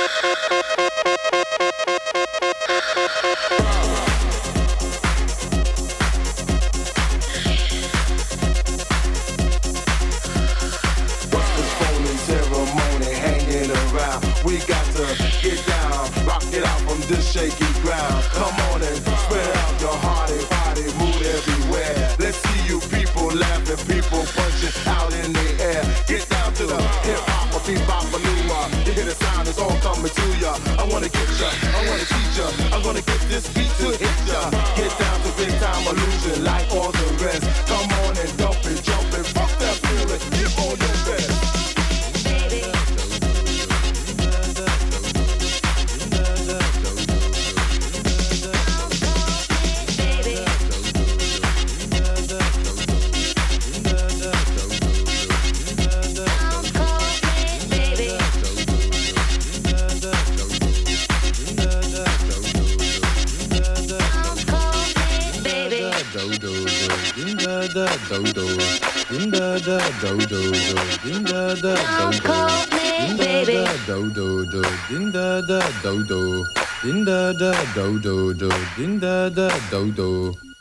We got to get down, rock it out from this shaky ground. Come on and spread out your hearty, body, move everywhere. Let's see you people laughing, people punching out in the air. Get down to the hip-hop, bebop-a-loo-wah. You hear the sound, it's all coming to ya. I wanna get ya, I wanna teach ya. I'm gonna get this beat to hit ya. Get down to big time illusion like all the rest. Come on and dump it, jump it, fuck that feeling, get on your best. Do